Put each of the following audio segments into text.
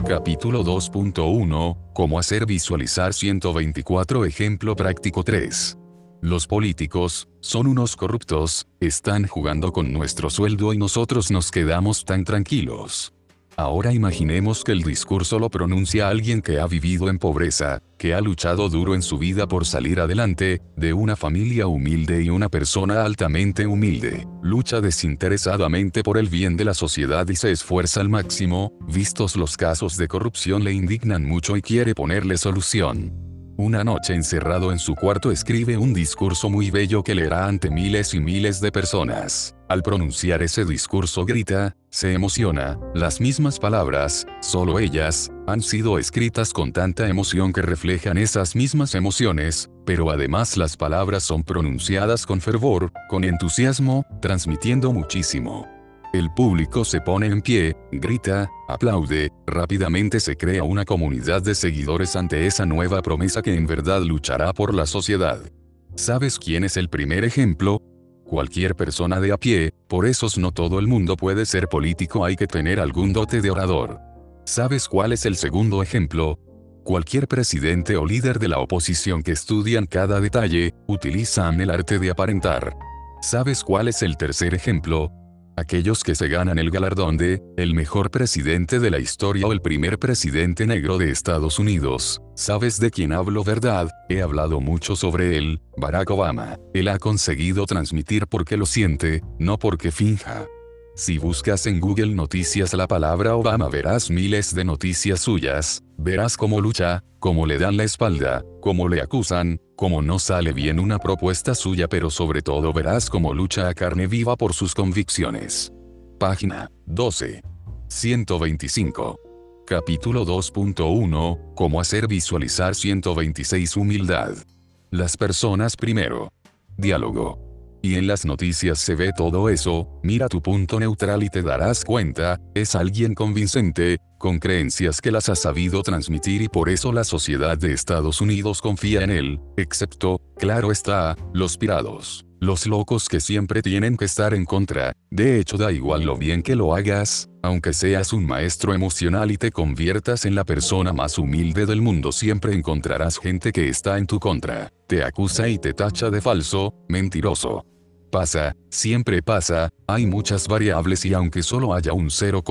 Capítulo 2.1. Cómo hacer visualizar 124. Ejemplo práctico 3. Los políticos son unos corruptos, están jugando con nuestro sueldo y nosotros nos quedamos tan tranquilos. Ahora imaginemos que el discurso lo pronuncia alguien que ha vivido en pobreza, que ha luchado duro en su vida por salir adelante, de una familia humilde y una persona altamente humilde. Lucha desinteresadamente por el bien de la sociedad y se esfuerza al máximo, vistos los casos de corrupción le indignan mucho y quiere ponerle solución. Una noche encerrado en su cuarto escribe un discurso muy bello que leerá ante miles y miles de personas. Al pronunciar ese discurso grita, se emociona, las mismas palabras, solo ellas, han sido escritas con tanta emoción que reflejan esas mismas emociones, pero además las palabras son pronunciadas con fervor, con entusiasmo, transmitiendo muchísimo. El público se pone en pie, grita, aplaude, rápidamente se crea una comunidad de seguidores ante esa nueva promesa que en verdad luchará por la sociedad. ¿Sabes quién es el primer ejemplo? Cualquier persona de a pie, por eso no todo el mundo puede ser político, hay que tener algún dote de orador. ¿Sabes cuál es el segundo ejemplo? Cualquier presidente o líder de la oposición que estudian cada detalle, utilizan el arte de aparentar. ¿Sabes cuál es el tercer ejemplo? Aquellos que se ganan el galardón de el mejor presidente de la historia o el primer presidente negro de Estados Unidos. ¿Sabes de quién hablo, verdad? He hablado mucho sobre él, Barack Obama. Él ha conseguido transmitir porque lo siente, no porque finja. Si buscas en Google Noticias la palabra Obama verás miles de noticias suyas, verás cómo lucha, cómo le dan la espalda, cómo le acusan, cómo no sale bien una propuesta suya, pero sobre todo verás cómo lucha a carne viva por sus convicciones. Página 12. 125. Capítulo 2.1. Cómo hacer visualizar 126. Humildad. Las personas primero. Diálogo. Y en las noticias se ve todo eso, mira tu punto neutral y te darás cuenta, es alguien convincente, con creencias que las ha sabido transmitir y por eso la sociedad de Estados Unidos confía en él, excepto, claro está, los pirados, los locos que siempre tienen que estar en contra. De hecho da igual lo bien que lo hagas, aunque seas un maestro emocional y te conviertas en la persona más humilde del mundo, siempre encontrarás gente que está en tu contra, te acusa y te tacha de falso, mentiroso. Pasa, siempre pasa, hay muchas variables y aunque solo haya un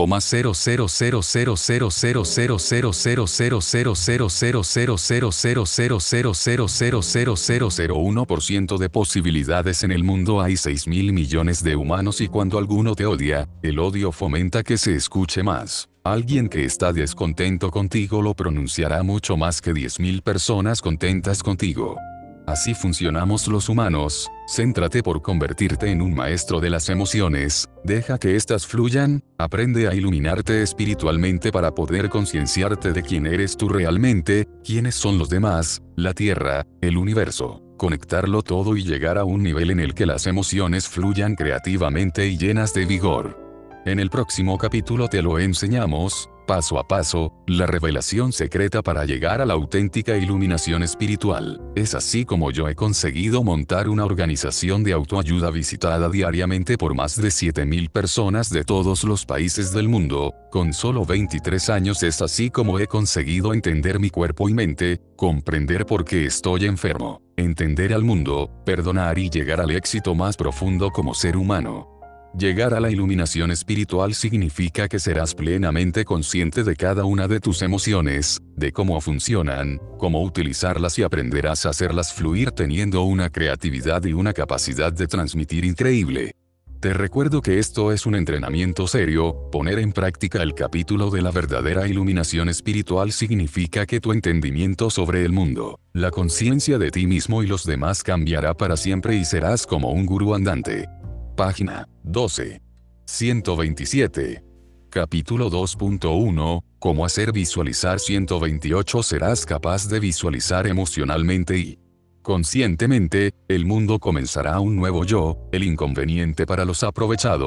0,0000000000000000000000001% de posibilidades en el mundo, hay 6.000 millones de humanos y cuando alguno te odia, el odio fomenta que se escuche más. Alguien que está descontento contigo lo pronunciará mucho más que 10.000 personas contentas contigo. Así funcionamos los humanos. Céntrate por convertirte en un maestro de las emociones, deja que éstas fluyan, aprende a iluminarte espiritualmente para poder concienciarte de quién eres tú realmente, quiénes son los demás, la Tierra, el universo, conectarlo todo y llegar a un nivel en el que las emociones fluyan creativamente y llenas de vigor. En el próximo capítulo te lo enseñamos, paso a paso, la revelación secreta para llegar a la auténtica iluminación espiritual. Es así como yo he conseguido montar una organización de autoayuda visitada diariamente por más de 7.000 personas de todos los países del mundo, con solo 23 años. Es así como he conseguido entender mi cuerpo y mente, comprender por qué estoy enfermo, entender al mundo, perdonar y llegar al éxito más profundo como ser humano. Llegar a la iluminación espiritual significa que serás plenamente consciente de cada una de tus emociones, de cómo funcionan, cómo utilizarlas y aprenderás a hacerlas fluir teniendo una creatividad y una capacidad de transmitir increíble. Te recuerdo que esto es un entrenamiento serio. Poner en práctica el capítulo de la verdadera iluminación espiritual significa que tu entendimiento sobre el mundo, la conciencia de ti mismo y los demás cambiará para siempre y serás como un gurú andante. Página 12. 127. Capítulo 2.1. Cómo hacer visualizar 128. Serás capaz de visualizar emocionalmente y conscientemente, el mundo comenzará un nuevo yo. El inconveniente para los aprovechados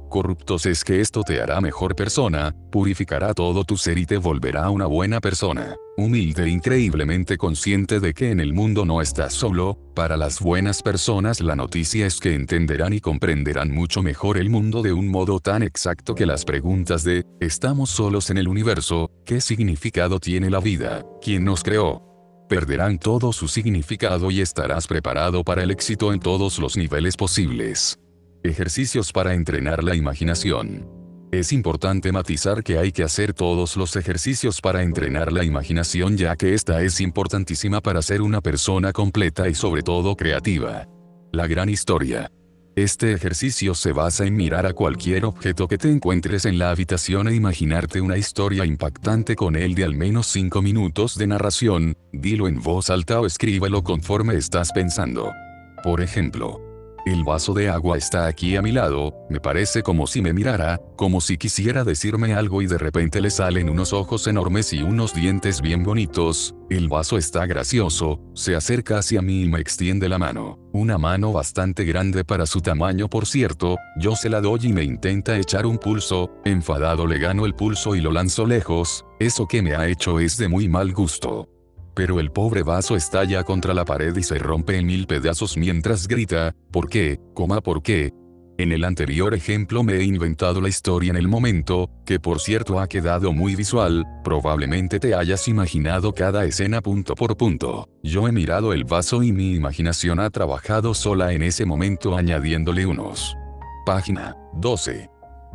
corruptos es que esto te hará mejor persona, purificará todo tu ser y te volverá una buena persona. Humilde e increíblemente consciente de que en el mundo no estás solo, para las buenas personas la noticia es que entenderán y comprenderán mucho mejor el mundo de un modo tan exacto que las preguntas de, ¿estamos solos en el universo? ¿Qué significado tiene la vida? ¿Quién nos creó? Perderán todo su significado y estarás preparado para el éxito en todos los niveles posibles. Ejercicios para entrenar la imaginación. Es importante matizar que hay que hacer todos los ejercicios para entrenar la imaginación ya que esta es importantísima para ser una persona completa y sobre todo creativa. La gran historia. Este ejercicio se basa en mirar a cualquier objeto que te encuentres en la habitación e imaginarte una historia impactante con él de al menos 5 minutos de narración, dilo en voz alta o escríbelo conforme estás pensando. Por ejemplo, el vaso de agua está aquí a mi lado, me parece como si me mirara, como si quisiera decirme algo y de repente le salen unos ojos enormes y unos dientes bien bonitos, el vaso está gracioso, se acerca hacia mí y me extiende la mano, una mano bastante grande para su tamaño por cierto, yo se la doy y me intenta echar un pulso, enfadado le gano el pulso y lo lanzo lejos, eso que me ha hecho es de muy mal gusto. Pero el pobre vaso estalla contra la pared y se rompe en 1000 pedazos mientras grita, ¿por qué? ¿Por qué? En el anterior ejemplo me he inventado la historia en el momento, que por cierto ha quedado muy visual, probablemente te hayas imaginado cada escena punto por punto. Yo he mirado el vaso y mi imaginación ha trabajado sola en ese momento añadiéndole unos. Página 12.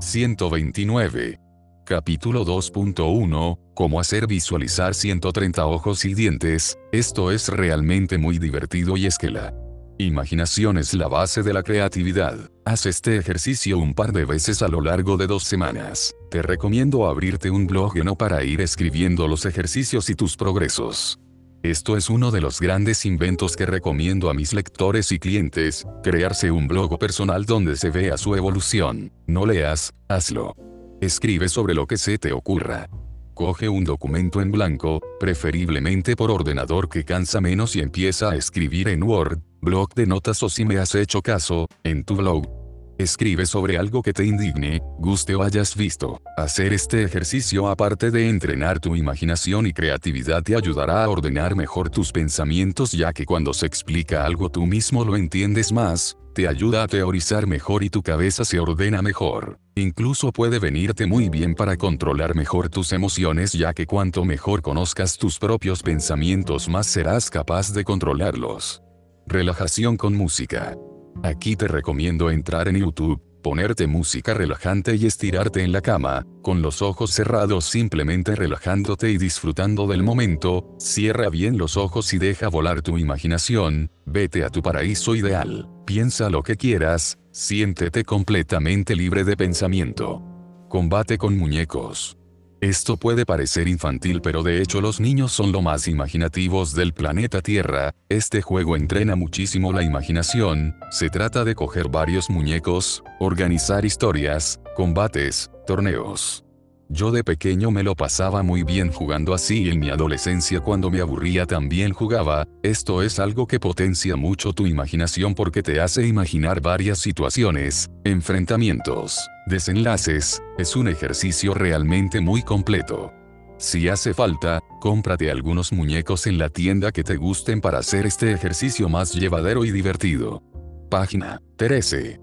129. Capítulo 2.1, Cómo hacer visualizar 130 ojos y dientes, esto es realmente muy divertido y es que la imaginación es la base de la creatividad. Haz este ejercicio un par de veces a lo largo de 2 semanas. Te recomiendo abrirte un blog lleno para ir escribiendo los ejercicios y tus progresos. Esto es uno de los grandes inventos que recomiendo a mis lectores y clientes, crearse un blog personal donde se vea su evolución. No leas, hazlo. Escribe sobre lo que se te ocurra. Coge un documento en blanco, preferiblemente por ordenador que cansa menos y empieza a escribir en Word, bloc de notas o si me has hecho caso, en tu blog. Escribe sobre algo que te indigne, guste o hayas visto. Hacer este ejercicio aparte de entrenar tu imaginación y creatividad te ayudará a ordenar mejor tus pensamientos ya que cuando se explica algo tú mismo lo entiendes más, te ayuda a teorizar mejor y tu cabeza se ordena mejor. Incluso puede venirte muy bien para controlar mejor tus emociones ya que cuanto mejor conozcas tus propios pensamientos más serás capaz de controlarlos. Relajación con música. Aquí te recomiendo entrar en YouTube, ponerte música relajante y estirarte en la cama, con los ojos cerrados simplemente relajándote y disfrutando del momento, cierra bien los ojos y deja volar tu imaginación, vete a tu paraíso ideal, piensa lo que quieras, siéntete completamente libre de pensamiento. Combate con muñecos. Esto puede parecer infantil pero de hecho los niños son lo más imaginativos del planeta Tierra, este juego entrena muchísimo la imaginación, se trata de coger varios muñecos, organizar historias, combates, torneos. Yo de pequeño me lo pasaba muy bien jugando así y en mi adolescencia cuando me aburría también jugaba, esto es algo que potencia mucho tu imaginación porque te hace imaginar varias situaciones, enfrentamientos, desenlaces, es un ejercicio realmente muy completo. Si hace falta, cómprate algunos muñecos en la tienda que te gusten para hacer este ejercicio más llevadero y divertido. Página 13.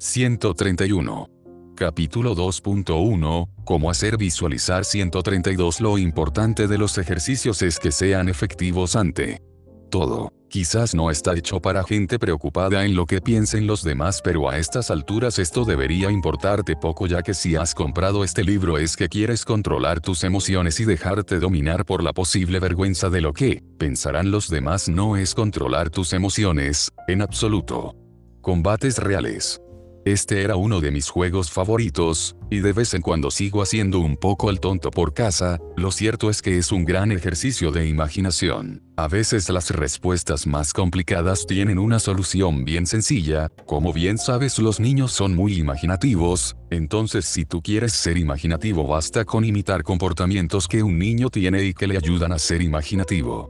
131. Capítulo 2.1, Cómo hacer visualizar 132. Lo importante de los ejercicios es que sean efectivos ante todo. Quizás no está hecho para gente preocupada en lo que piensen los demás, pero a estas alturas esto debería importarte poco ya que si has comprado este libro es que quieres controlar tus emociones y dejarte dominar por la posible vergüenza de lo que pensarán los demás. No es controlar tus emociones, en absoluto. Combates reales. Este era uno de mis juegos favoritos, y de vez en cuando sigo haciendo un poco el tonto por casa, lo cierto es que es un gran ejercicio de imaginación. A veces las respuestas más complicadas tienen una solución bien sencilla, como bien sabes los niños son muy imaginativos, entonces si tú quieres ser imaginativo basta con imitar comportamientos que un niño tiene y que le ayudan a ser imaginativo.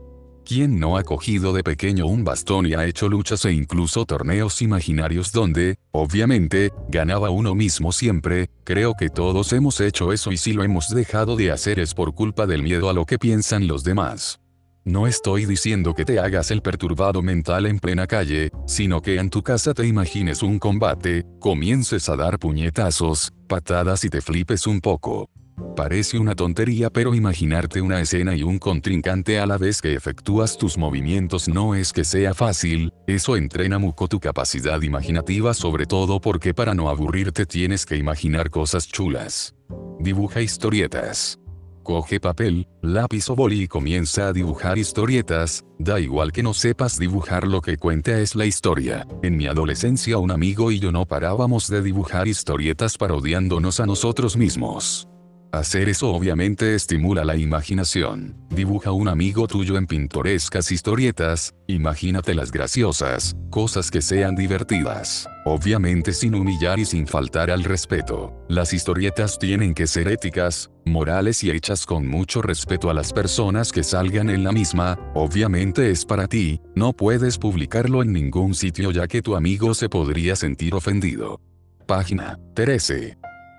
¿Quién no ha cogido de pequeño un bastón y ha hecho luchas e incluso torneos imaginarios donde, obviamente, ganaba uno mismo siempre? Creo que todos hemos hecho eso, y si lo hemos dejado de hacer es por culpa del miedo a lo que piensan los demás. No estoy diciendo que te hagas el perturbado mental en plena calle, sino que en tu casa te imagines un combate, comiences a dar puñetazos, patadas y te flipes un poco. Parece una tontería, pero imaginarte una escena y un contrincante a la vez que efectúas tus movimientos no es que sea fácil. Eso entrena mucho tu capacidad imaginativa, sobre todo porque para no aburrirte tienes que imaginar cosas chulas. Dibuja historietas. Coge papel, lápiz o boli y comienza a dibujar historietas. Da igual que no sepas dibujar, lo que cuenta es la historia. En mi adolescencia un amigo y yo no parábamos de dibujar historietas parodiándonos a nosotros mismos. Hacer eso obviamente estimula la imaginación. Dibuja un amigo tuyo en pintorescas historietas, imagínatelas graciosas, cosas que sean divertidas, obviamente sin humillar y sin faltar al respeto. Las historietas tienen que ser éticas, morales y hechas con mucho respeto a las personas que salgan en la misma. Obviamente es para ti, no puedes publicarlo en ningún sitio ya que tu amigo se podría sentir ofendido. Página 13.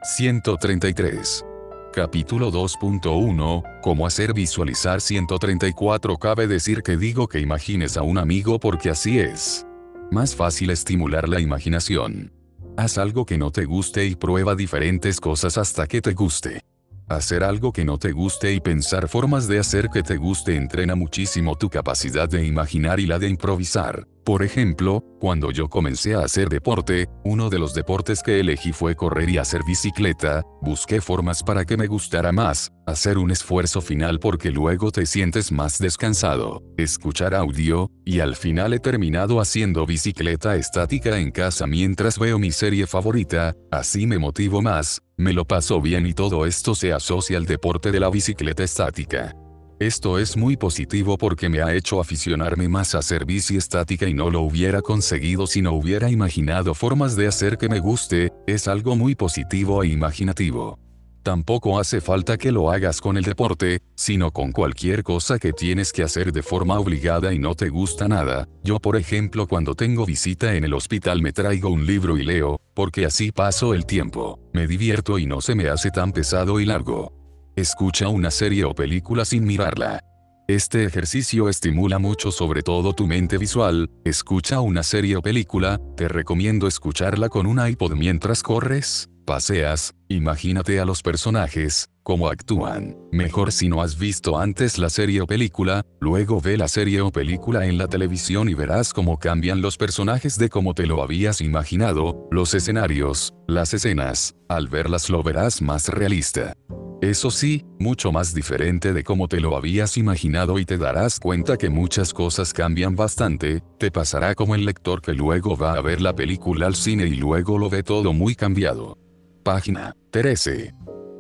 133. Capítulo 2.1, ¿Cómo hacer visualizar 134? Cabe decir que digo que imagines a un amigo porque así es más fácil estimular la imaginación. Haz algo que no te guste y prueba diferentes cosas hasta que te guste. Hacer algo que no te guste y pensar formas de hacer que te guste entrena muchísimo tu capacidad de imaginar y la de improvisar. Por ejemplo, cuando yo comencé a hacer deporte, uno de los deportes que elegí fue correr y hacer bicicleta. Busqué formas para que me gustara más, hacer un esfuerzo final porque luego te sientes más descansado, escuchar audio, y al final he terminado haciendo bicicleta estática en casa mientras veo mi serie favorita. Así me motivo más, me lo paso bien y todo esto se asocia al deporte de la bicicleta estática. Esto es muy positivo porque me ha hecho aficionarme más a hacer bici estática y no lo hubiera conseguido si no hubiera imaginado formas de hacer que me guste. Es algo muy positivo e imaginativo. Tampoco hace falta que lo hagas con el deporte, sino con cualquier cosa que tienes que hacer de forma obligada y no te gusta nada. Yo, por ejemplo, cuando tengo visita en el hospital me traigo un libro y leo, porque así paso el tiempo, me divierto y no se me hace tan pesado y largo. Escucha una serie o película sin mirarla. Este ejercicio estimula mucho sobre todo tu mente visual. Escucha una serie o película, te recomiendo escucharla con un iPod mientras corres, paseas, imagínate a los personajes, cómo actúan. Mejor si no has visto antes la serie o película, luego ve la serie o película en la televisión y verás cómo cambian los personajes de cómo te lo habías imaginado, los escenarios, las escenas, al verlas lo verás más realista. Eso sí, mucho más diferente de cómo te lo habías imaginado y te darás cuenta que muchas cosas cambian bastante. Te pasará como el lector que luego va a ver la película al cine y luego lo ve todo muy cambiado. Página 13.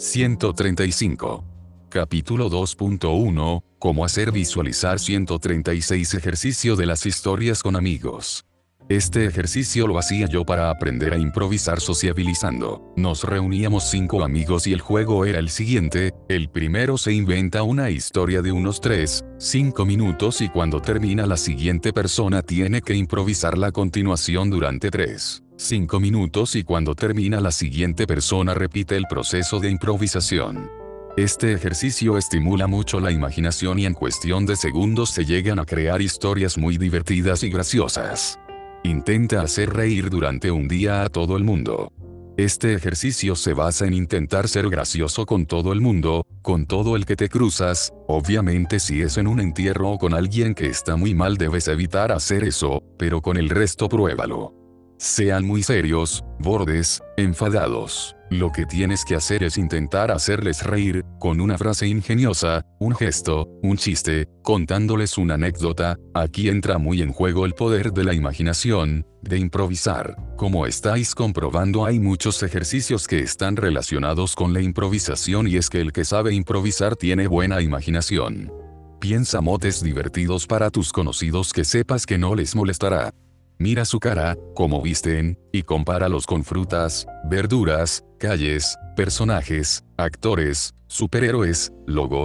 135. Capítulo 2.1, ¿Cómo hacer visualizar 136? Ejercicio de las historias con amigos. Este ejercicio lo hacía yo para aprender a improvisar sociabilizando. Nos reuníamos 5 amigos y el juego era el siguiente: el primero se inventa una historia de unos 3-5 minutos y cuando termina la siguiente persona tiene que improvisar la continuación durante 3-5 minutos y cuando termina la siguiente persona repite el proceso de improvisación. Este ejercicio estimula mucho la imaginación y en cuestión de segundos se llegan a crear historias muy divertidas y graciosas. Intenta hacer reír durante un día a todo el mundo. Este ejercicio se basa en intentar ser gracioso con todo el mundo, con todo el que te cruzas. Obviamente si es en un entierro o con alguien que está muy mal debes evitar hacer eso, pero con el resto pruébalo. Sean muy serios, bordes, enfadados. Lo que tienes que hacer es intentar hacerles reír, con una frase ingeniosa, un gesto, un chiste, contándoles una anécdota. Aquí entra muy en juego el poder de la imaginación, de improvisar. Como estáis comprobando, hay muchos ejercicios que están relacionados con la improvisación y es que el que sabe improvisar tiene buena imaginación. Piensa motes divertidos para tus conocidos que sepas que no les molestará. Mira su cara, cómo visten, y compáralos con frutas, verduras, calles, personajes, actores, superhéroes, logos,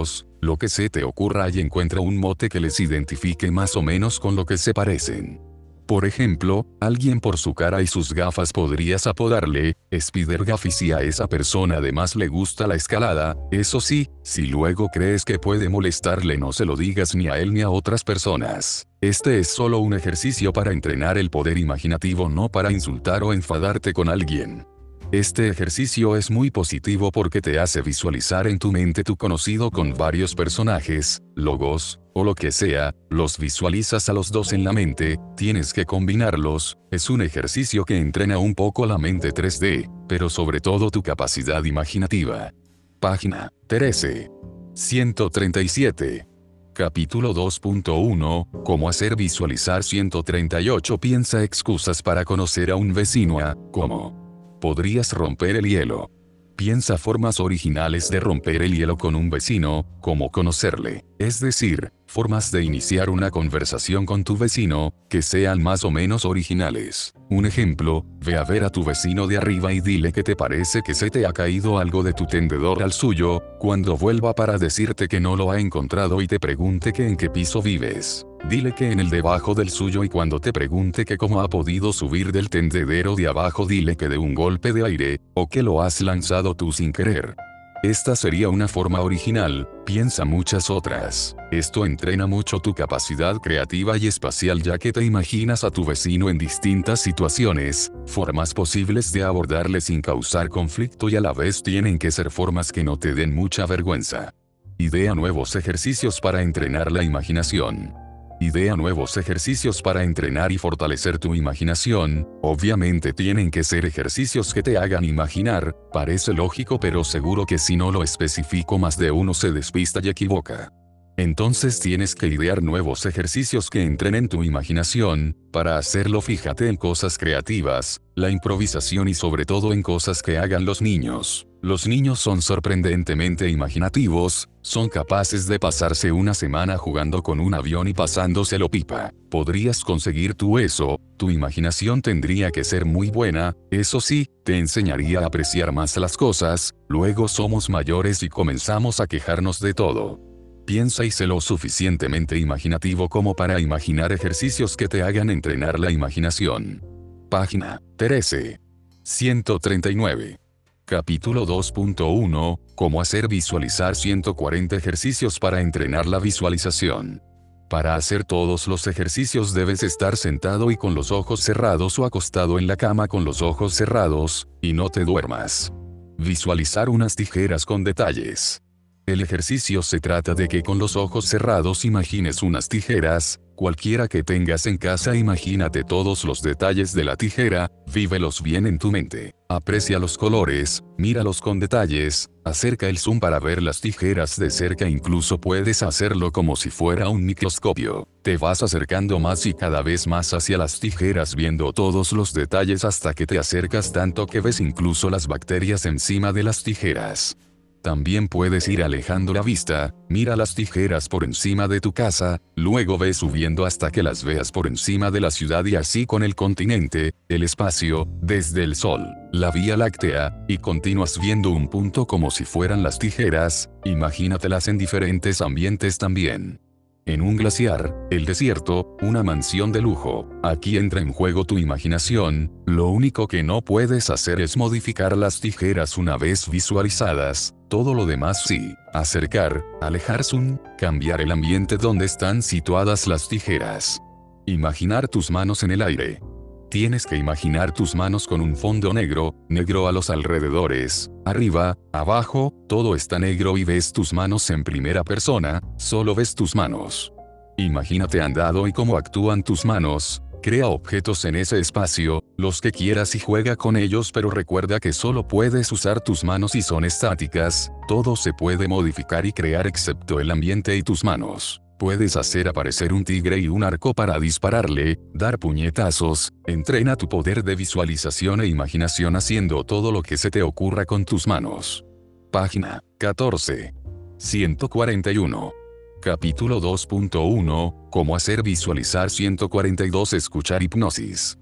lo que se te ocurra y encuentra un mote que les identifique más o menos con lo que se parecen. Por ejemplo, alguien por su cara y sus gafas podrías apodarle Spider-Gaff, y si a esa persona además le gusta la escalada, eso sí, si luego crees que puede molestarle, no se lo digas ni a él ni a otras personas. Este es solo un ejercicio para entrenar el poder imaginativo, no para insultar o enfadarte con alguien. Este ejercicio es muy positivo porque te hace visualizar en tu mente tu conocido con varios personajes, logos, o lo que sea, los visualizas a los dos en la mente, tienes que combinarlos, es un ejercicio que entrena un poco la mente 3D, pero sobre todo tu capacidad imaginativa. Página 13. 137. Capítulo 2.1, Cómo hacer visualizar 138. Piensa excusas para conocer a un vecino. ¿Cómo? Podrías romper el hielo. Piensa formas originales de romper el hielo con un vecino, como conocerle, es decir, formas de iniciar una conversación con tu vecino, que sean más o menos originales. Un ejemplo, ve a ver a tu vecino de arriba y dile que te parece que se te ha caído algo de tu tendedor al suyo, cuando vuelva para decirte que no lo ha encontrado y te pregunte que en qué piso vives. Dile que en el debajo del suyo, y cuando te pregunte que cómo ha podido subir del tendedero de abajo, dile que de un golpe de aire, o que lo has lanzado tú sin querer. Esta sería una forma original, piensa muchas otras. Esto entrena mucho tu capacidad creativa y espacial, ya que te imaginas a tu vecino en distintas situaciones, formas posibles de abordarle sin causar conflicto, y a la vez tienen que ser formas que no te den mucha vergüenza. Idea nuevos ejercicios para entrenar la imaginación. Idea nuevos ejercicios para entrenar y fortalecer tu imaginación. Obviamente tienen que ser ejercicios que te hagan imaginar, parece lógico, pero seguro que si no lo especifico más de uno se despista y equivoca. Entonces tienes que idear nuevos ejercicios que entrenen tu imaginación. Para hacerlo, fíjate en cosas creativas, la improvisación y sobre todo en cosas que hagan los niños. Los niños son sorprendentemente imaginativos, son capaces de pasarse una semana jugando con un avión y pasándoselo pipa. ¿Podrías conseguir tú eso? Tu imaginación tendría que ser muy buena, eso sí, te enseñaría a apreciar más las cosas. Luego somos mayores y comenzamos a quejarnos de todo. Piensa y sé lo suficientemente imaginativo como para imaginar ejercicios que te hagan entrenar la imaginación. Página 13. 139. Capítulo 2.1, Cómo hacer visualizar 140 ejercicios para entrenar la visualización. Para hacer todos los ejercicios debes estar sentado y con los ojos cerrados, o acostado en la cama con los ojos cerrados, y no te duermas. Visualizar unas tijeras con detalles. El ejercicio se trata de que con los ojos cerrados imagines unas tijeras, cualquiera que tengas en casa. Imagínate todos los detalles de la tijera, vívelos bien en tu mente, aprecia los colores, míralos con detalles, acerca el zoom para ver las tijeras de cerca, incluso puedes hacerlo como si fuera un microscopio. Te vas acercando más y cada vez más hacia las tijeras, viendo todos los detalles hasta que te acercas tanto que ves incluso las bacterias encima de las tijeras. También puedes ir alejando la vista, mira las tijeras por encima de tu casa, luego ve subiendo hasta que las veas por encima de la ciudad, y así con el continente, el espacio, desde el sol, la Vía Láctea, y continúas viendo un punto como si fueran las tijeras. Imagínatelas en diferentes ambientes también. En un glaciar, el desierto, una mansión de lujo. Aquí entra en juego tu imaginación, lo único que no puedes hacer es modificar las tijeras una vez visualizadas, todo lo demás sí, acercar, alejar zoom, cambiar el ambiente donde están situadas las tijeras. Imaginar tus manos en el aire. Tienes que imaginar tus manos con un fondo negro a los alrededores, arriba, abajo, todo está negro y ves tus manos en primera persona, solo ves tus manos. Imagínate andado y cómo actúan tus manos, crea objetos en ese espacio, los que quieras y juega con ellos, pero recuerda que solo puedes usar tus manos y son estáticas, todo se puede modificar y crear excepto el ambiente y tus manos. Puedes hacer aparecer un tigre y un arco para dispararle, dar puñetazos. Entrena tu poder de visualización e imaginación haciendo todo lo que se te ocurra con tus manos. Página 14. 141. Capítulo 2.1, Cómo hacer visualizar 142. Escuchar hipnosis.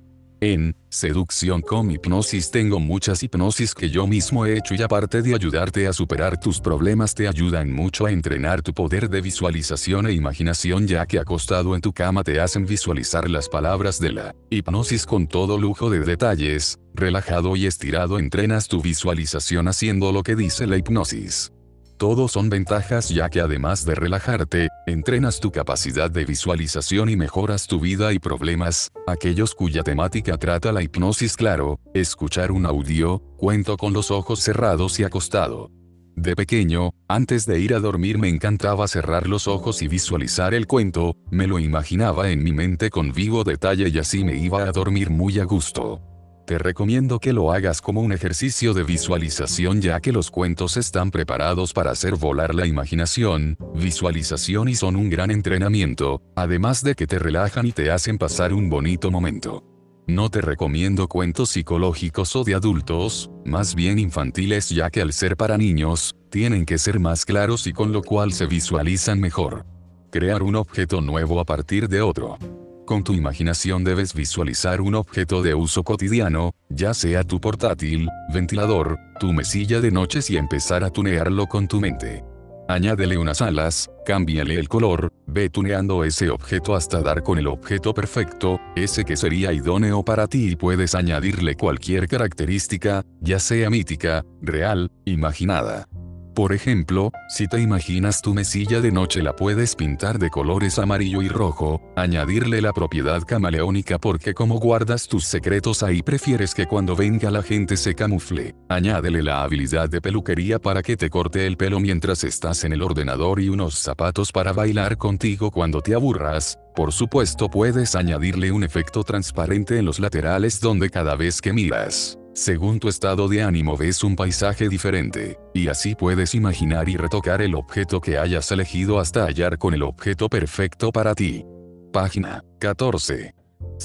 En Seducción con Hipnosis tengo muchas hipnosis que yo mismo he hecho y aparte de ayudarte a superar tus problemas te ayudan mucho a entrenar tu poder de visualización e imaginación ya que acostado en tu cama te hacen visualizar las palabras de la hipnosis con todo lujo de detalles, relajado y estirado entrenas tu visualización haciendo lo que dice la hipnosis. Todos son ventajas ya que además de relajarte, entrenas tu capacidad de visualización y mejoras tu vida y problemas, aquellos cuya temática trata la hipnosis claro, escuchar un audio, cuento con los ojos cerrados y acostado. De pequeño, antes de ir a dormir me encantaba cerrar los ojos y visualizar el cuento, me lo imaginaba en mi mente con vivo detalle y así me iba a dormir muy a gusto. Te recomiendo que lo hagas como un ejercicio de visualización ya que los cuentos están preparados para hacer volar la imaginación, visualización y son un gran entrenamiento, además de que te relajan y te hacen pasar un bonito momento. No te recomiendo cuentos psicológicos o de adultos, más bien infantiles ya que al ser para niños, tienen que ser más claros y con lo cual se visualizan mejor. Crear un objeto nuevo a partir de otro. Con tu imaginación debes visualizar un objeto de uso cotidiano, ya sea tu portátil, ventilador, tu mesilla de noches y empezar a tunearlo con tu mente. Añádele unas alas, cámbiale el color, ve tuneando ese objeto hasta dar con el objeto perfecto, ese que sería idóneo para ti y puedes añadirle cualquier característica, ya sea mítica, real, imaginada. Por ejemplo, si te imaginas tu mesilla de noche la puedes pintar de colores amarillo y rojo, añadirle la propiedad camaleónica porque como guardas tus secretos ahí prefieres que cuando venga la gente se camufle, añádele la habilidad de peluquería para que te corte el pelo mientras estás en el ordenador y unos zapatos para bailar contigo cuando te aburras. Por supuesto puedes añadirle un efecto transparente en los laterales donde cada vez que miras, según tu estado de ánimo ves un paisaje diferente, y así puedes imaginar y retocar el objeto que hayas elegido hasta hallar con el objeto perfecto para ti. Página 14.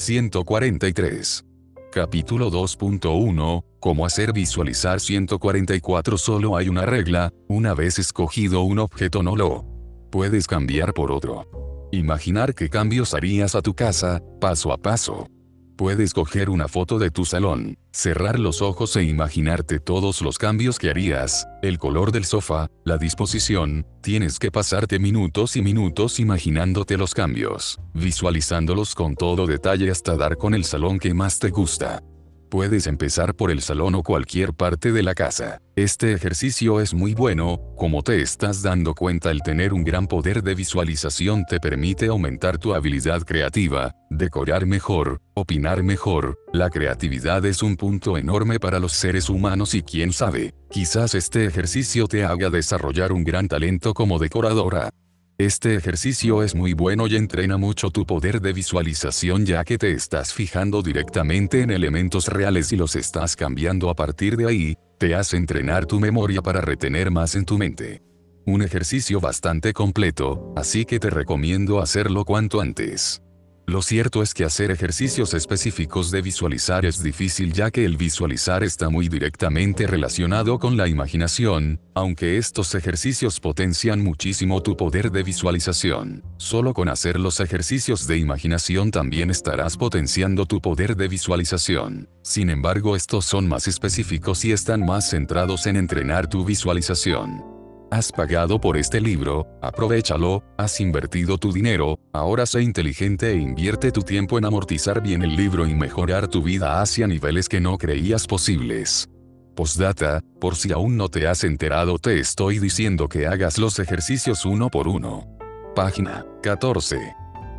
143. Capítulo 2.1. Cómo hacer visualizar 144. Solo hay una regla, una vez escogido un objeto no lo puedes cambiar por otro. Imaginar qué cambios harías a tu casa, paso a paso. Puedes coger una foto de tu salón, cerrar los ojos e imaginarte todos los cambios que harías, el color del sofá, la disposición, tienes que pasarte minutos y minutos imaginándote los cambios, visualizándolos con todo detalle hasta dar con el salón que más te gusta. Puedes empezar por el salón o cualquier parte de la casa. Este ejercicio es muy bueno, como te estás dando cuenta el tener un gran poder de visualización te permite aumentar tu habilidad creativa, decorar mejor, opinar mejor. La creatividad es un punto enorme para los seres humanos y quién sabe, quizás este ejercicio te haga desarrollar un gran talento como decoradora. Este ejercicio es muy bueno y entrena mucho tu poder de visualización ya que te estás fijando directamente en elementos reales y los estás cambiando a partir de ahí, te hace entrenar tu memoria para retener más en tu mente. Un ejercicio bastante completo, así que te recomiendo hacerlo cuanto antes. Lo cierto es que hacer ejercicios específicos de visualizar es difícil ya que el visualizar está muy directamente relacionado con la imaginación, aunque estos ejercicios potencian muchísimo tu poder de visualización. Solo con hacer los ejercicios de imaginación también estarás potenciando tu poder de visualización. Sin embargo, estos son más específicos y están más centrados en entrenar tu visualización. Has pagado por este libro, aprovéchalo, has invertido tu dinero, ahora sé inteligente e invierte tu tiempo en amortizar bien el libro y mejorar tu vida hacia niveles que no creías posibles. Postdata, por si aún no te has enterado te estoy diciendo que hagas los ejercicios uno por uno. Página 14.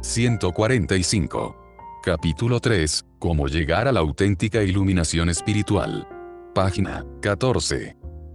145. Capítulo 3. Cómo llegar a la auténtica iluminación espiritual. Página 14.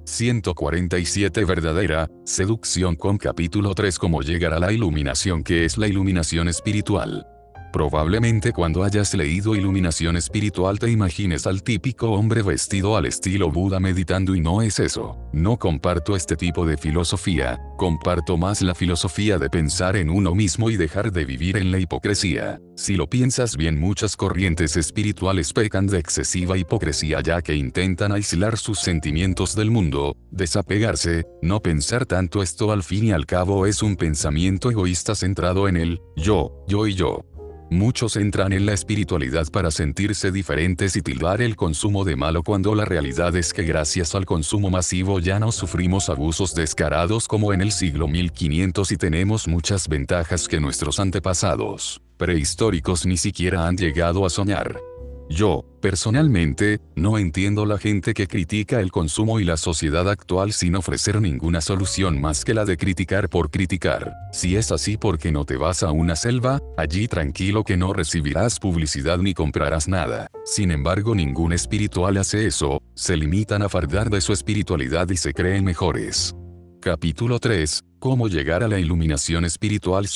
147. Verdadera seducción con capítulo 3. Cómo llegar a la iluminación. ¿Qué es la iluminación espiritual? Probablemente cuando hayas leído Iluminación Espiritual te imagines al típico hombre vestido al estilo Buda meditando y no es eso. No comparto este tipo de filosofía, comparto más la filosofía de pensar en uno mismo y dejar de vivir en la hipocresía. Si lo piensas bien, muchas corrientes espirituales pecan de excesiva hipocresía ya que intentan aislar sus sentimientos del mundo, desapegarse, no pensar tanto. Esto al fin y al cabo es un pensamiento egoísta centrado en el yo y yo. Muchos entran en la espiritualidad para sentirse diferentes y tildar el consumo de malo cuando la realidad es que gracias al consumo masivo ya no sufrimos abusos descarados como en el siglo 1500 y tenemos muchas ventajas que nuestros antepasados prehistóricos ni siquiera han llegado a soñar. Yo, personalmente, no entiendo la gente que critica el consumo y la sociedad actual sin ofrecer ninguna solución más que la de criticar por criticar. Si es así, ¿por qué no te vas a una selva? Allí tranquilo que no recibirás publicidad ni comprarás nada. Sin embargo, ningún espiritual hace eso, se limitan a fardar de su espiritualidad y se creen mejores. Capítulo 3. Cómo llegar a la iluminación espiritual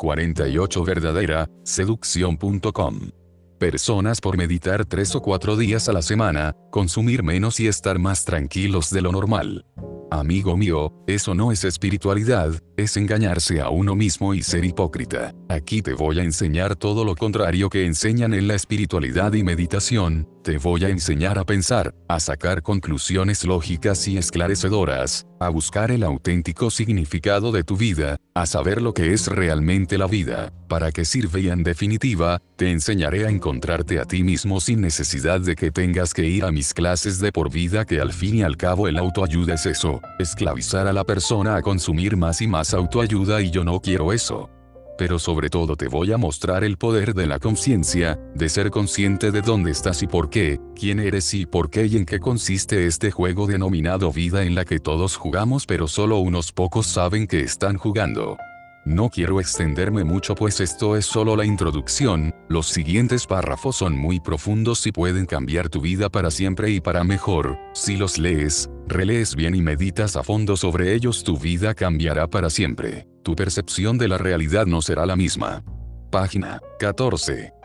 148 verdadera, seducción.com. Personas por meditar 3 o 4 días a la semana, consumir menos y estar más tranquilos de lo normal. Amigo mío, eso no es espiritualidad, es engañarse a uno mismo y ser hipócrita. Aquí te voy a enseñar todo lo contrario que enseñan en la espiritualidad y meditación, te voy a enseñar a pensar, a sacar conclusiones lógicas y esclarecedoras, a buscar el auténtico significado de tu vida, a saber lo que es realmente la vida, para qué sirve y en definitiva, te enseñaré a encontrarte a ti mismo sin necesidad de que tengas que ir a mis clases de por vida, que al fin y al cabo el autoayuda es eso, esclavizar a la persona a consumir más y más autoayuda, y yo no quiero eso. Pero sobre todo te voy a mostrar el poder de la conciencia, de ser consciente de dónde estás y por qué, quién eres y por qué y en qué consiste este juego denominado vida en la que todos jugamos pero solo unos pocos saben que están jugando. No quiero extenderme mucho pues esto es solo la introducción, los siguientes párrafos son muy profundos y pueden cambiar tu vida para siempre y para mejor, si los lees, relees bien y meditas a fondo sobre ellos tu vida cambiará para siempre, tu percepción de la realidad no será la misma. Página 14.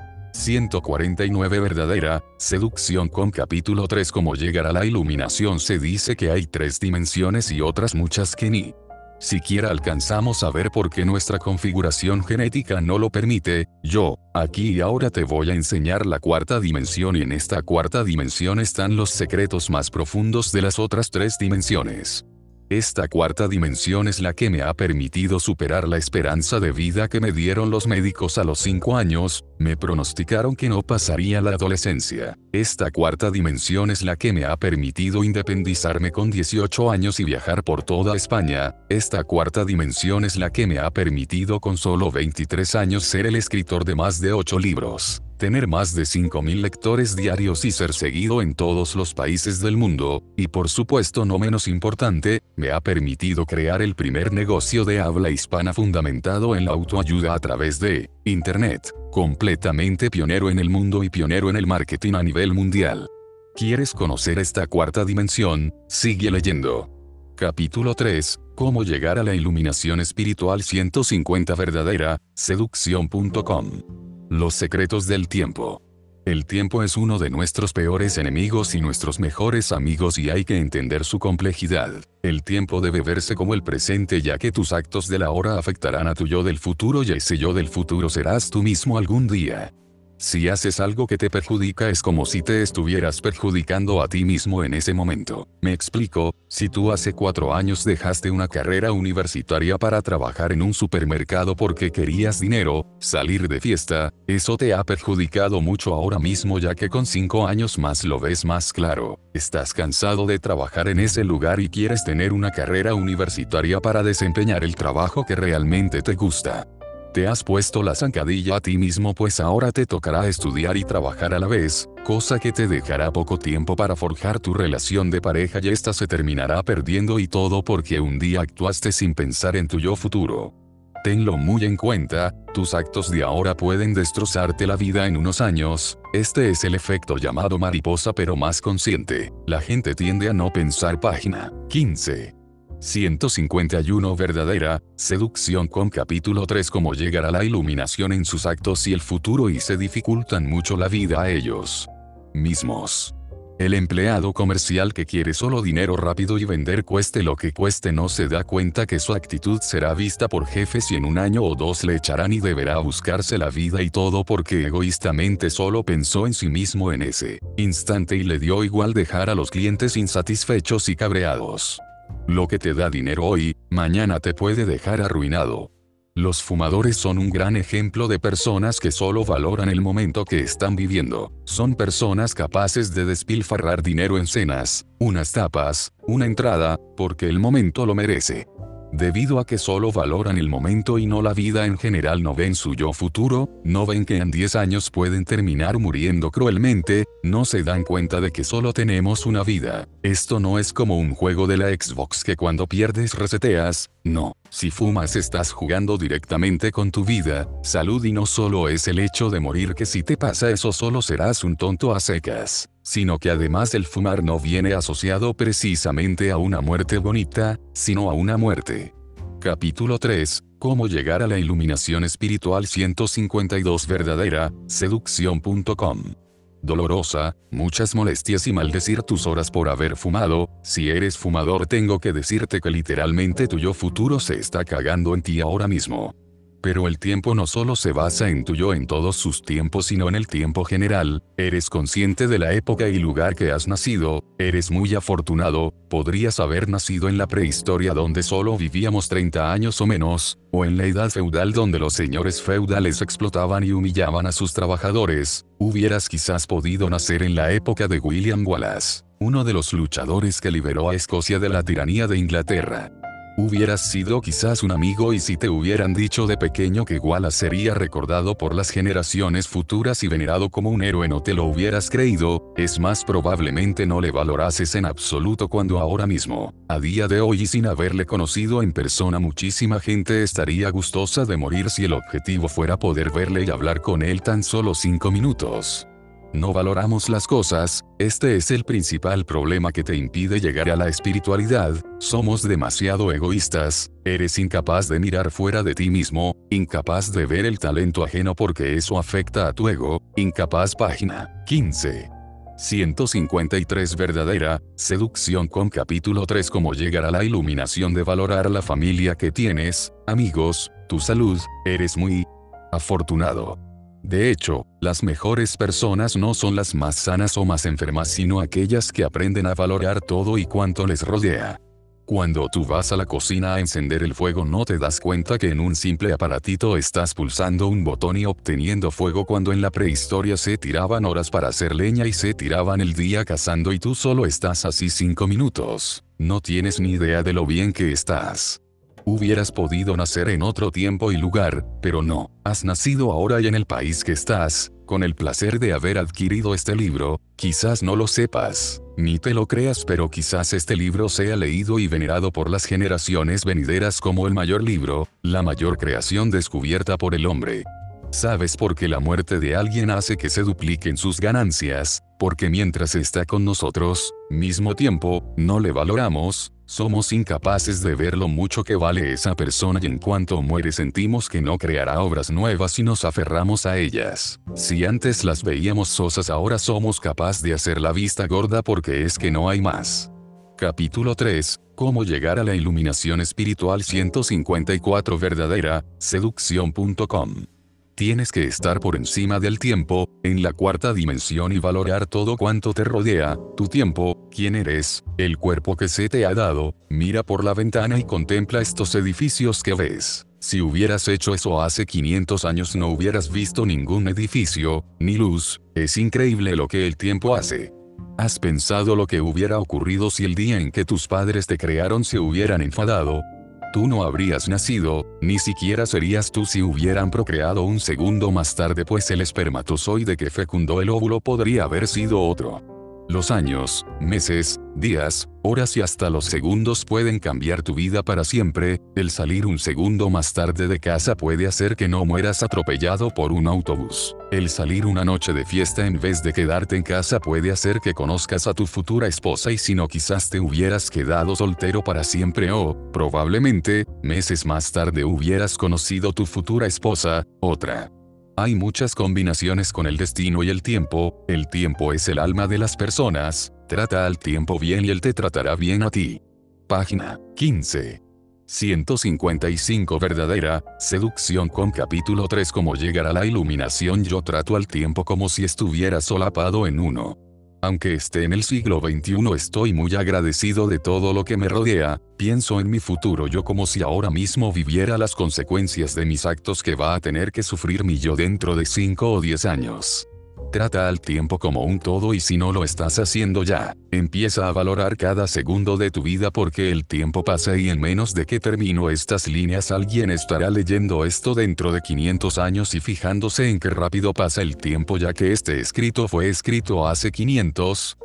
149 verdadera, seducción con capítulo 3 cómo llegar a la iluminación. Se dice que hay 3 dimensiones y otras muchas que ni siquiera alcanzamos a ver porque nuestra configuración genética no lo permite. Yo, aquí y ahora te voy a enseñar la 4ª dimensión y en esta 4ª dimensión están los secretos más profundos de las otras 3 dimensiones. Esta 4ª dimensión es la que me ha permitido superar la esperanza de vida que me dieron los médicos a los 5 años, me pronosticaron que no pasaría la adolescencia. Esta 4ª dimensión es la que me ha permitido independizarme con 18 años y viajar por toda España. Esta 4ª dimensión es la que me ha permitido con solo 23 años ser el escritor de más de 8 libros. Tener más de 5.000 lectores diarios y ser seguido en todos los países del mundo, y por supuesto no menos importante, me ha permitido crear el primer negocio de habla hispana fundamentado en la autoayuda a través de Internet, completamente pionero en el mundo y pionero en el marketing a nivel mundial. ¿Quieres conocer esta 4ª dimensión? Sigue leyendo. Capítulo 3. Cómo llegar a la iluminación espiritual 150 verdadera, seducción.com. Los secretos del tiempo. El tiempo es uno de nuestros peores enemigos y nuestros mejores amigos y hay que entender su complejidad. El tiempo debe verse como el presente ya que tus actos de la hora afectarán a tu yo del futuro y ese yo del futuro serás tú mismo algún día. Si haces algo que te perjudica es como si te estuvieras perjudicando a ti mismo en ese momento. Me explico, si tú hace 4 años dejaste una carrera universitaria para trabajar en un supermercado porque querías dinero, salir de fiesta, eso te ha perjudicado mucho ahora mismo ya que con 5 años más lo ves más claro. Estás cansado de trabajar en ese lugar y quieres tener una carrera universitaria para desempeñar el trabajo que realmente te gusta. Te has puesto la zancadilla a ti mismo pues ahora te tocará estudiar y trabajar a la vez, cosa que te dejará poco tiempo para forjar tu relación de pareja y esta se terminará perdiendo y todo porque un día actuaste sin pensar en tu yo futuro. Tenlo muy en cuenta, tus actos de ahora pueden destrozarte la vida en unos años, este es el efecto llamado mariposa pero más consciente, la gente tiende a no pensar. Página 15. 151 verdadera, seducción con capítulo 3 cómo llegar a la iluminación en sus actos y el futuro y se dificultan mucho la vida a ellos mismos. El empleado comercial que quiere solo dinero rápido y vender cueste lo que cueste no se da cuenta que su actitud será vista por jefes y en 1 año o 2 le echarán y deberá buscarse la vida y todo porque egoístamente solo pensó en sí mismo en ese instante y le dio igual dejar a los clientes insatisfechos y cabreados. Lo que te da dinero hoy, mañana te puede dejar arruinado. Los fumadores son un gran ejemplo de personas que solo valoran el momento que están viviendo. Son personas capaces de despilfarrar dinero en cenas, unas tapas, una entrada, porque el momento lo merece. Debido a que solo valoran el momento y no la vida en general, no ven su yo futuro, no ven que en 10 años pueden terminar muriendo cruelmente, no se dan cuenta de que solo tenemos una vida. Esto no es como un juego de la Xbox que cuando pierdes reseteas, no. Si fumas estás jugando directamente con tu vida, salud, y no solo es el hecho de morir, que si te pasa eso solo serás un tonto a secas, sino que además el fumar no viene asociado precisamente a una muerte bonita, sino a una muerte. Capítulo 3. Cómo llegar a la iluminación espiritual 152 verdadera, seducción.com. Dolorosa, muchas molestias y maldecir tus horas por haber fumado. Si eres fumador, tengo que decirte que literalmente tu yo futuro se está cagando en ti ahora mismo. Pero el tiempo no solo se basa en tu yo en todos sus tiempos, sino en el tiempo general. Eres consciente de la época y lugar que has nacido, eres muy afortunado, podrías haber nacido en la prehistoria donde solo vivíamos 30 años o menos, o en la edad feudal donde los señores feudales explotaban y humillaban a sus trabajadores. Hubieras quizás podido nacer en la época de William Wallace, uno de los luchadores que liberó a Escocia de la tiranía de Inglaterra. Hubieras sido quizás un amigo, y si te hubieran dicho de pequeño que Wallace sería recordado por las generaciones futuras y venerado como un héroe, no te lo hubieras creído. Es más, probablemente no le valorases en absoluto, cuando ahora mismo, a día de hoy y sin haberle conocido en persona, muchísima gente estaría gustosa de morir si el objetivo fuera poder verle y hablar con él tan solo 5 minutos. No valoramos las cosas, este es el principal problema que te impide llegar a la espiritualidad. Somos demasiado egoístas, eres incapaz de mirar fuera de ti mismo, incapaz de ver el talento ajeno porque eso afecta a tu ego, incapaz. Página 15. 153 verdadera, seducción con capítulo 3. Cómo llegar a la iluminación de valorar la familia que tienes, amigos, tu salud, eres muy afortunado. De hecho, las mejores personas no son las más sanas o más enfermas, sino aquellas que aprenden a valorar todo y cuanto les rodea. Cuando tú vas a la cocina a encender el fuego, no te das cuenta que en un simple aparatito estás pulsando un botón y obteniendo fuego, cuando en la prehistoria se tiraban horas para hacer leña y se tiraban el día cazando, y tú solo estás así 5 minutos. No tienes ni idea de lo bien que estás. Hubieras podido nacer en otro tiempo y lugar, pero no, has nacido ahora y en el país que estás, con el placer de haber adquirido este libro. Quizás no lo sepas, ni te lo creas, pero quizás este libro sea leído y venerado por las generaciones venideras como el mayor libro, la mayor creación descubierta por el hombre. ¿Sabes por qué la muerte de alguien hace que se dupliquen sus ganancias? Porque mientras está con nosotros, mismo tiempo, no le valoramos. Somos incapaces de ver lo mucho que vale esa persona, y en cuanto muere sentimos que no creará obras nuevas y nos aferramos a ellas. Si antes las veíamos sosas, ahora somos capaces de hacer la vista gorda porque es que no hay más. Capítulo 3. Cómo llegar a la iluminación espiritual 154 verdadera, seducción.com. Tienes que estar por encima del tiempo, en la cuarta dimensión, y valorar todo cuanto te rodea, tu tiempo, quién eres, el cuerpo que se te ha dado. Mira por la ventana y contempla estos edificios que ves. Si hubieras hecho eso hace 500 años no hubieras visto ningún edificio, ni luz. Es increíble lo que el tiempo hace. ¿Has pensado lo que hubiera ocurrido si el día en que tus padres te crearon se hubieran enfadado? Tú no habrías nacido, ni siquiera serías tú si hubieran procreado un segundo más tarde, pues el espermatozoide que fecundó el óvulo podría haber sido otro. Los años, meses, días, horas y hasta los segundos pueden cambiar tu vida para siempre. El salir un segundo más tarde de casa puede hacer que no mueras atropellado por un autobús. El salir una noche de fiesta en vez de quedarte en casa puede hacer que conozcas a tu futura esposa, y si no, quizás te hubieras quedado soltero para siempre, o, probablemente, meses más tarde hubieras conocido tu futura esposa, otra. Hay muchas combinaciones con el destino y el tiempo. El tiempo es el alma de las personas. Trata al tiempo bien y él te tratará bien a ti. Página 15. 155 verdadera, seducción con capítulo 3. Cómo llegar a la iluminación. Yo trato al tiempo como si estuviera solapado en uno. Aunque esté en el siglo XXI, estoy muy agradecido de todo lo que me rodea, pienso en mi futuro yo como si ahora mismo viviera las consecuencias de mis actos que va a tener que sufrir mi yo dentro de 5 o 10 años. Trata al tiempo como un todo y si no lo estás haciendo ya, empieza a valorar cada segundo de tu vida porque el tiempo pasa y en menos de que termino estas líneas alguien estará leyendo esto dentro de 500 años y fijándose en qué rápido pasa el tiempo ya que este escrito fue escrito hace 500,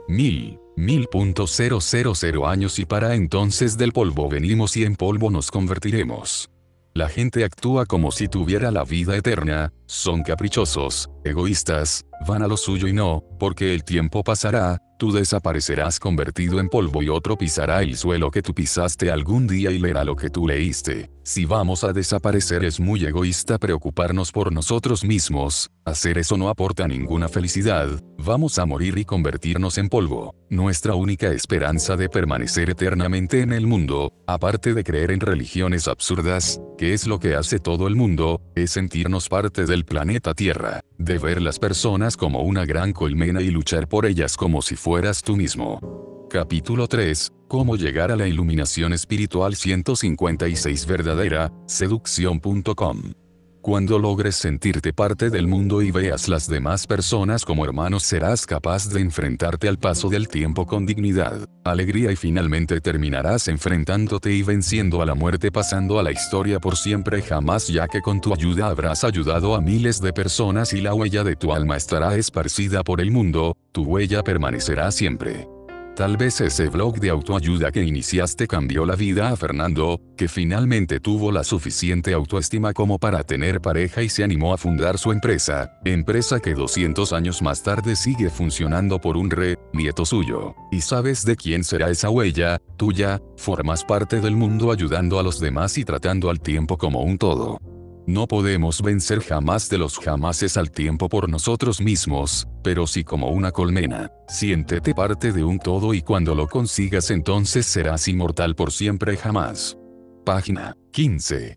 1000.000 años y para entonces del polvo venimos y en polvo nos convertiremos. La gente actúa como si tuviera la vida eterna, son caprichosos, egoístas, van a lo suyo y no, porque el tiempo pasará, tú desaparecerás convertido en polvo y otro pisará el suelo que tú pisaste algún día y leerá lo que tú leíste. Si vamos a desaparecer es muy egoísta preocuparnos por nosotros mismos, hacer eso no aporta ninguna felicidad, vamos a morir y convertirnos en polvo. Nuestra única esperanza de permanecer eternamente en el mundo, aparte de creer en religiones absurdas, que es lo que hace todo el mundo, es sentirnos parte del planeta Tierra, de ver las personas como una gran colmena y luchar por ellas como si fueras tú mismo. Capítulo 3. Cómo llegar a la iluminación espiritual 156 verdadera, seducción.com. Cuando logres sentirte parte del mundo y veas las demás personas como hermanos serás capaz de enfrentarte al paso del tiempo con dignidad, alegría y finalmente terminarás enfrentándote y venciendo a la muerte pasando a la historia por siempre jamás ya que con tu ayuda habrás ayudado a miles de personas y la huella de tu alma estará esparcida por el mundo, tu huella permanecerá siempre. Tal vez ese blog de autoayuda que iniciaste cambió la vida a Fernando, que finalmente tuvo la suficiente autoestima como para tener pareja y se animó a fundar su empresa que 200 años más tarde sigue funcionando por un nieto suyo. ¿Y sabes de quién será esa huella? Tuya, formas parte del mundo ayudando a los demás y tratando al tiempo como un todo. No podemos vencer jamás de los jamases al tiempo por nosotros mismos, pero sí como una colmena. Siéntete parte de un todo y cuando lo consigas entonces serás inmortal por siempre jamás. Página 15.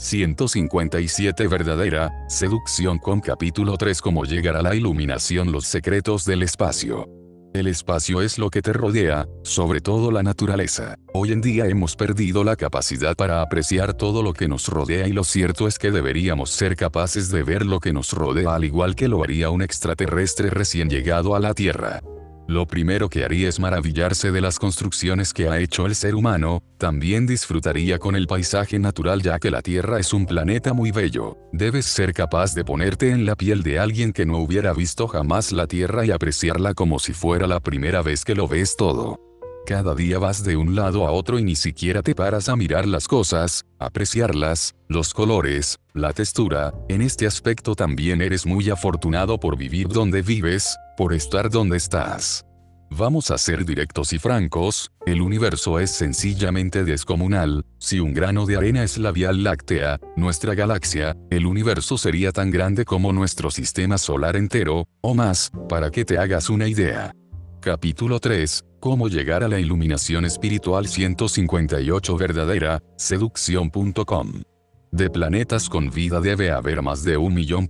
157 verdadera, seducción con capítulo 3 Cómo llegar a la iluminación los secretos del espacio. El espacio es lo que te rodea, sobre todo la naturaleza. Hoy en día hemos perdido la capacidad para apreciar todo lo que nos rodea y lo cierto es que deberíamos ser capaces de ver lo que nos rodea al igual que lo haría un extraterrestre recién llegado a la Tierra. Lo primero que haría es maravillarse de las construcciones que ha hecho el ser humano, también disfrutaría con el paisaje natural ya que la Tierra es un planeta muy bello. Debes ser capaz de ponerte en la piel de alguien que no hubiera visto jamás la Tierra y apreciarla como si fuera la primera vez que lo ves todo. Cada día vas de un lado a otro y ni siquiera te paras a mirar las cosas, apreciarlas, los colores, la textura, en este aspecto también eres muy afortunado por vivir donde vives, por estar donde estás. Vamos a ser directos y francos, el universo es sencillamente descomunal, si un grano de arena es la Vía Láctea, nuestra galaxia, el universo sería tan grande como nuestro sistema solar entero, o más, para que te hagas una idea. Capítulo 3. Cómo llegar a la iluminación espiritual 158 verdadera, seducción.com. De planetas con vida debe haber más de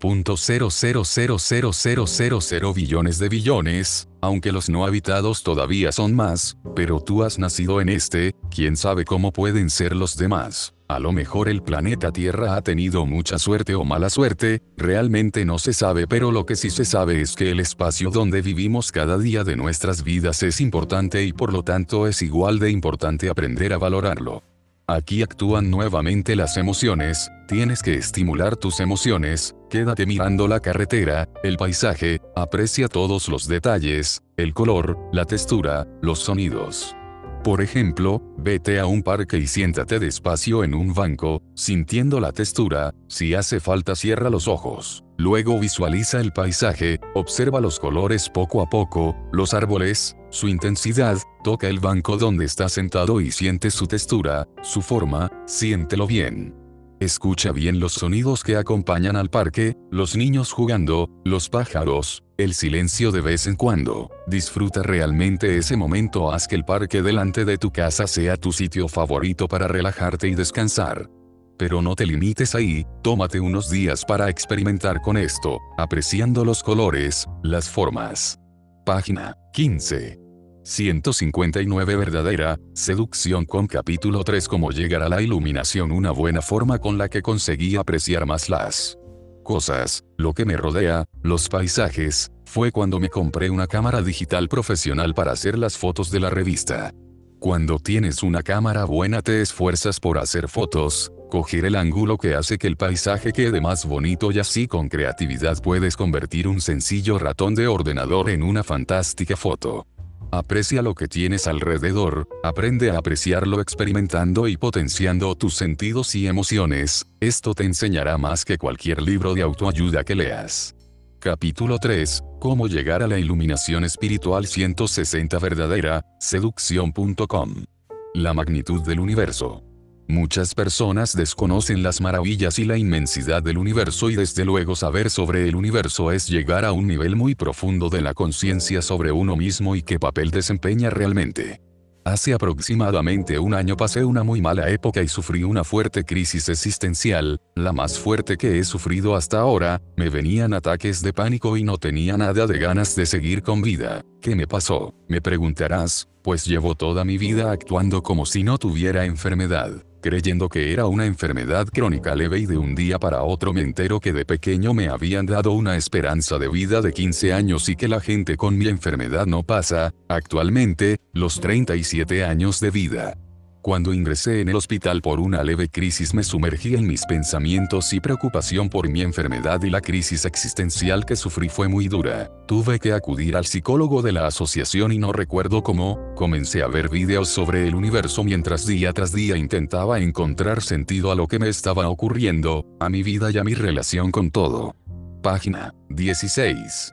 1.000.000.000 billones de billones, aunque los no habitados todavía son más, pero tú has nacido en este, quién sabe cómo pueden ser los demás. A lo mejor el planeta Tierra ha tenido mucha suerte o mala suerte, realmente no se sabe pero lo que sí se sabe es que el espacio donde vivimos cada día de nuestras vidas es importante y por lo tanto es igual de importante aprender a valorarlo. Aquí actúan nuevamente las emociones, tienes que estimular tus emociones, quédate mirando la carretera, el paisaje, aprecia todos los detalles, el color, la textura, los sonidos. Por ejemplo, vete a un parque y siéntate despacio en un banco, sintiendo la textura, si hace falta cierra los ojos. Luego visualiza el paisaje, observa los colores poco a poco, los árboles, su intensidad, toca el banco donde está sentado y siente su textura, su forma, siéntelo bien. Escucha bien los sonidos que acompañan al parque, los niños jugando, los pájaros, el silencio de vez en cuando. Disfruta realmente ese momento, haz que el parque delante de tu casa sea tu sitio favorito para relajarte y descansar. Pero no te limites ahí, tómate unos días para experimentar con esto, apreciando los colores, las formas. Página 15. 159 Verdadera seducción con capítulo 3 Cómo llegar a la iluminación. Una buena forma con la que conseguí apreciar más las cosas, lo que me rodea, los paisajes, fue cuando me compré una cámara digital profesional para hacer las fotos de la revista. Cuando tienes una cámara buena te esfuerzas por hacer fotos, coger el ángulo que hace que el paisaje quede más bonito y así con creatividad puedes convertir un sencillo ratón de ordenador en una fantástica foto. Aprecia lo que tienes alrededor, aprende a apreciarlo experimentando y potenciando tus sentidos y emociones, esto te enseñará más que cualquier libro de autoayuda que leas. Capítulo 3, Cómo llegar a la iluminación espiritual. 160 Verdadera seducción.com. La magnitud del universo. Muchas personas desconocen las maravillas y la inmensidad del universo y desde luego saber sobre el universo es llegar a un nivel muy profundo de la conciencia sobre uno mismo y qué papel desempeña realmente. Hace aproximadamente un año pasé una muy mala época y sufrí una fuerte crisis existencial, la más fuerte que he sufrido hasta ahora. Me venían ataques de pánico y no tenía nada de ganas de seguir con vida. ¿Qué me pasó?, me preguntarás, pues llevo toda mi vida actuando como si no tuviera enfermedad, creyendo que era una enfermedad crónica leve y de un día para otro me entero que de pequeño me habían dado una esperanza de vida de 15 años y que la gente con mi enfermedad no pasa, actualmente, los 37 años de vida. Cuando ingresé en el hospital por una leve crisis me sumergí en mis pensamientos y preocupación por mi enfermedad y la crisis existencial que sufrí fue muy dura. Tuve que acudir al psicólogo de la asociación y no recuerdo cómo, comencé a ver videos sobre el universo mientras día tras día intentaba encontrar sentido a lo que me estaba ocurriendo, a mi vida y a mi relación con todo. Página 16.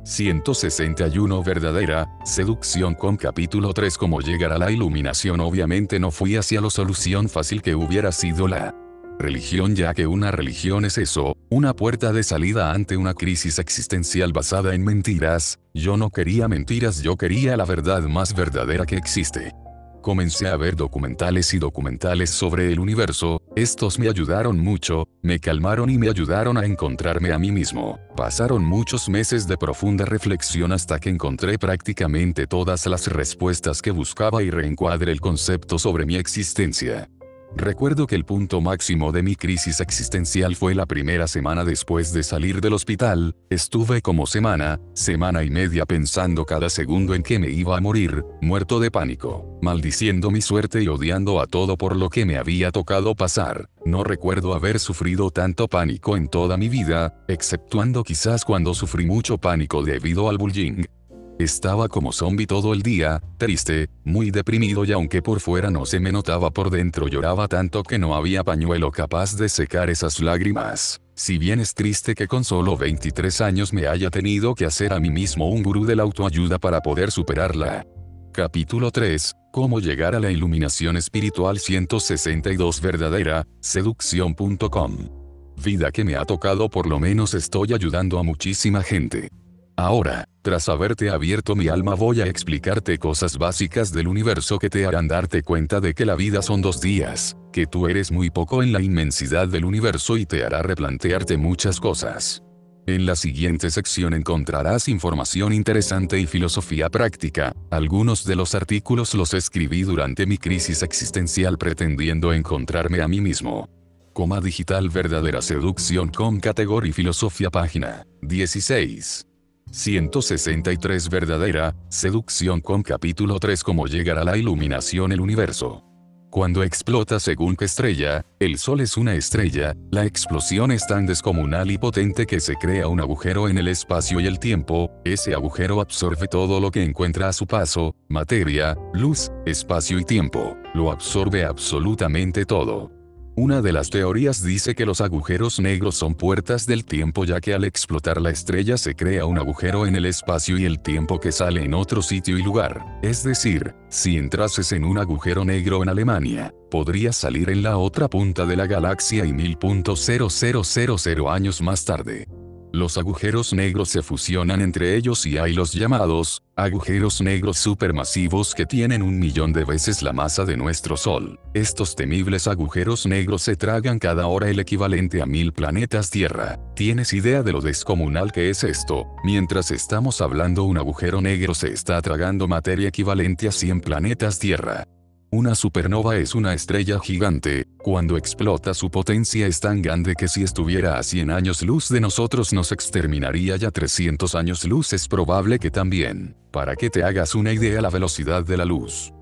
161 Verdadera seducción con capítulo 3 Cómo llegar a la iluminación. Obviamente no fui hacia la solución fácil que hubiera sido la religión, ya que una religión es eso, una puerta de salida ante una crisis existencial basada en mentiras. Yo no quería mentiras, yo quería la verdad más verdadera que existe. Comencé a ver documentales y documentales sobre el universo, estos me ayudaron mucho, me calmaron y me ayudaron a encontrarme a mí mismo. Pasaron muchos meses de profunda reflexión hasta que encontré prácticamente todas las respuestas que buscaba y reencuadré el concepto sobre mi existencia. Recuerdo que el punto máximo de mi crisis existencial fue la primera semana después de salir del hospital. Estuve como semana y media pensando cada segundo en que me iba a morir, muerto de pánico, maldiciendo mi suerte y odiando a todo por lo que me había tocado pasar. No recuerdo haber sufrido tanto pánico en toda mi vida, exceptuando quizás cuando sufrí mucho pánico debido al bullying. Estaba como zombie todo el día, triste, muy deprimido y aunque por fuera no se me notaba, por dentro lloraba tanto que no había pañuelo capaz de secar esas lágrimas. Si bien es triste que con solo 23 años me haya tenido que hacer a mí mismo un gurú de la autoayuda para poder superarla. Capítulo 3, Cómo llegar a la iluminación espiritual. 162 Verdadera seducción.com. Vida que me ha tocado, por lo menos estoy ayudando a muchísima gente. Ahora, tras haberte abierto mi alma, voy a explicarte cosas básicas del universo que te harán darte cuenta de que la vida son 2 días, que tú eres muy poco en la inmensidad del universo y te hará replantearte muchas cosas. En la siguiente sección encontrarás información interesante y filosofía práctica. Algunos de los artículos los escribí durante mi crisis existencial pretendiendo encontrarme a mí mismo. Coma digital Verdadera seducción con categoría filosofía. Página 16. 163 Verdadera seducción con capítulo 3 Cómo llegar a la iluminación. El universo. Cuando explota según qué estrella, el Sol es una estrella, la explosión es tan descomunal y potente que se crea un agujero en el espacio y el tiempo. Ese agujero absorbe todo lo que encuentra a su paso, materia, luz, espacio y tiempo, lo absorbe absolutamente todo. Una de las teorías dice que los agujeros negros son puertas del tiempo, ya que al explotar la estrella se crea un agujero en el espacio y el tiempo que sale en otro sitio y lugar. Es decir, si entrases en un agujero negro en Alemania, podrías salir en la otra punta de la galaxia y 1000.0000 años más tarde. Los agujeros negros se fusionan entre ellos y hay los llamados agujeros negros supermasivos que tienen 1.000.000 de veces la masa de nuestro Sol. Estos temibles agujeros negros se tragan cada hora el equivalente a 1.000 planetas Tierra. ¿Tienes idea de lo descomunal que es esto? Mientras estamos hablando, un agujero negro se está tragando materia equivalente a 100 planetas Tierra. Una supernova es una estrella gigante. Cuando explota, su potencia es tan grande que si estuviera a 100 años luz de nosotros nos exterminaría, y a 300 años luz es probable que también. Para que te hagas una idea, la velocidad de la luz